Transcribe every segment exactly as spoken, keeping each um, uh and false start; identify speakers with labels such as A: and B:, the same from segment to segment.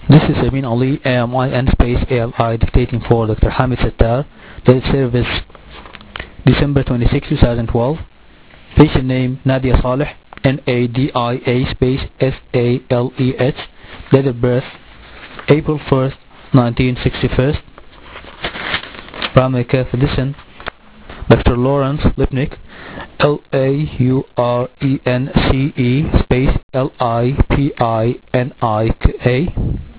A: This is Amin Ali, A M I and space A L I dictating for Doctor Hamid Sattar. Date service December twenty-sixth, two thousand twelve. Patient name Nadia Saleh, N A D I A space S A L E H. Date of birth April first, nineteen sixty-one. Primary care physician Doctor Lawrence Lipnick, L A U R E N C E space L I P I N I K A.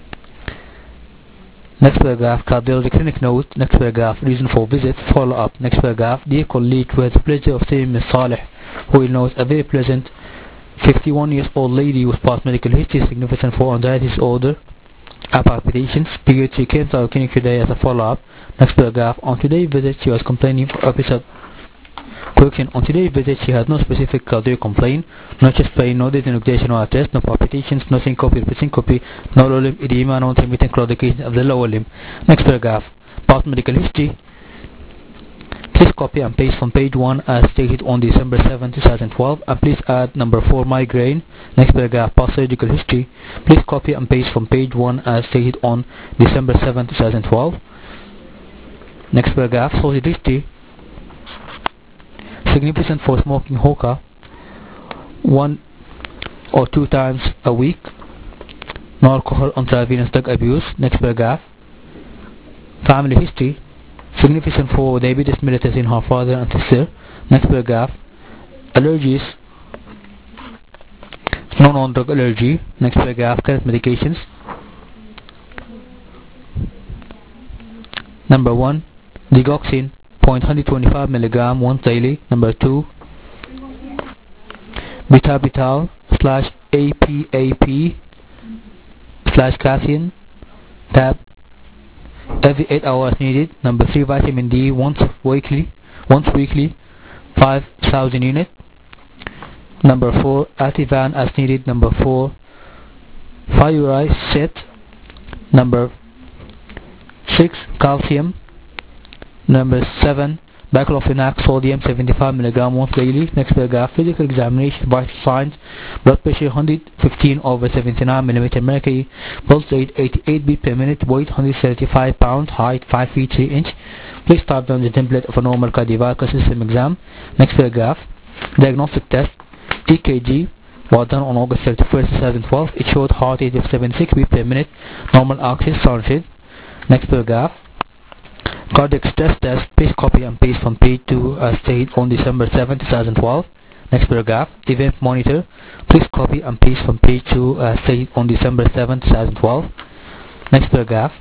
A: Next paragraph, cardiology clinic note. Next paragraph, reason for visit, follow up. Next paragraph, dear colleague, we had the pleasure of seeing Miss Saleh, who knows a very pleasant fifty-one years old lady with past medical history significant for anxiety disorder and palpitations. Period. She came to our clinic today as a follow up. Next paragraph, on today's visit she was complaining for episode. Correction, on today's visit she had no specific cardiac complaint, no chest pain, no denucleation or test, no palpitations, no syncope, syncope, no lower limb edema, no intermittent claudication of the lower limb. Next paragraph, past medical history. Please copy and paste from page one as stated on December seventh, two thousand twelve, and please add number four migraine. Next paragraph, past surgical history. Please copy and paste from page one as stated on December seventh, two thousand twelve. Next paragraph, social history. Significant for smoking hookah one or two times a week. No alcohol, intravenous drug abuse. Next paragraph, family history. Significant for diabetes mellitus in her father and sister. Next paragraph, allergies, no non-drug allergy. Next paragraph, current medications. Number one, digoxin zero point one twenty-five milligram once daily. Number two, betabital slash A P A P slash caffeine tab every eight hours needed. Number three, vitamin D once weekly, once weekly, five thousand units. Number four, Ativan as needed. Number four, Fioricet. Number six, calcium. Number seven, baclofenac sodium seventy-five milligram once daily. Next paragraph, physical examination, vital signs, blood pressure one hundred fifteen over seventy-nine millimeter mercury, pulse rate eighty-eight beats per minute, weight one hundred thirty-five pounds, height five feet three inches. Please start down the template of a normal cardiovascular system exam. Next paragraph, diagnostic test, E K G was done on August thirty-first, two thousand twelve. It showed heart rate of seventy-six beats per minute, normal axis sounded. Next paragraph, cardiac stress test. Please copy and paste from page two as stated on December seventh, two thousand twelve. Next paragraph, event monitor. Please copy and paste from page two as stated on December seventh, two thousand twelve. Next paragraph,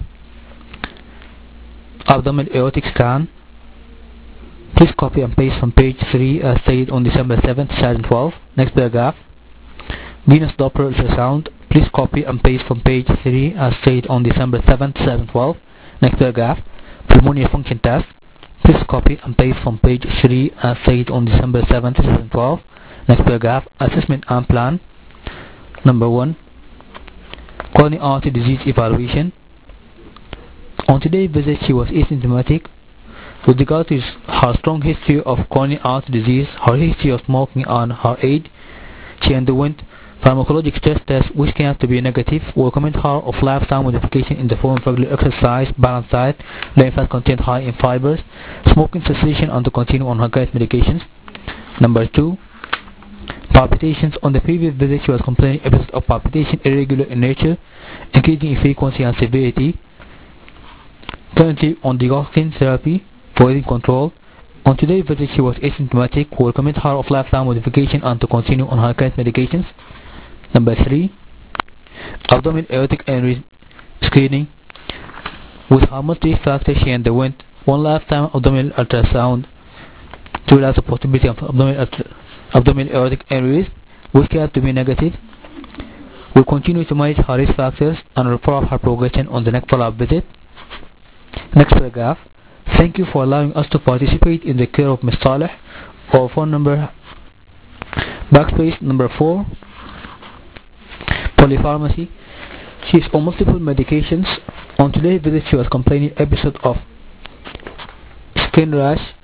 A: abdominal aortic scan. Please copy and paste from page three as stated on December seventh, two thousand twelve. Next paragraph, venous Doppler ultrasound. Please copy and paste from page three as stated on December seventh, two thousand twelve. Next paragraph, pulmonary function test. Please copy and paste from page three as stated on December seventh, two thousand twelve. Next paragraph, assessment and plan. Number one, coronary artery disease evaluation. On today's visit she was asymptomatic. With regard to her strong history of coronary artery disease, her history of smoking and her age, she underwent pharmacologic stress test which came out to be negative. We recommend her of lifestyle modification in the form of regular exercise, balanced diet, low in fat content, high in fibers, smoking cessation, and to continue on her current medications. Number two, palpitations. On the previous visit she was complaining episodes of palpitation irregular in nature, increasing in frequency and severity. Currently on digoxin therapy for eating control. On today's visit she was asymptomatic. We recommend her of lifestyle modification and to continue on her current medications. Number three, abdominal aortic aneurysm screening. With her multi-risk factor she underwent one lifetime abdominal ultrasound to realize the possibility of abdominal, abdominal aortic aneurysm which came out to be negative. We continue to manage her risk factors and report her progression on the next follow-up visit. Next paragraph, thank you for allowing us to participate in the care of Miss Saleh. Our phone number, backspace number four, polypharmacy. She is on multiple medications. On today's visit she was complaining episode of skin rash.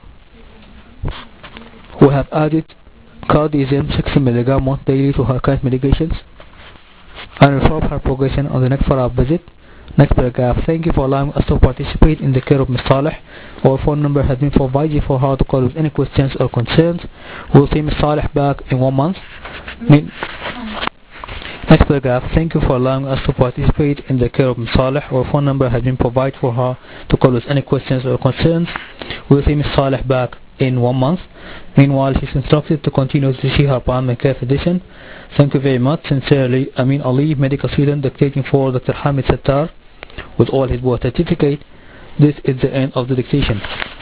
A: We have added cardizem sixty milligram once daily to her current medications. and inform her progression on the next follow-up visit. Next paragraph. Thank you for allowing us to participate in the care of Miz Saleh. Our phone number has been provided for her to call with any questions or concerns. We'll see Miz Saleh back in one month. Next paragraph. Thank you for allowing us to participate in the care of Miz Saleh. Our phone number has been provided for her to call with any questions or concerns. We'll see Miz Saleh back in one month. Meanwhile, she's instructed to continue to see her primary care physician. Thank you very much. Sincerely, Amin Ali, medical student, dictating for Doctor Hamid Sattar with all his birth certificate. This is the end of the dictation.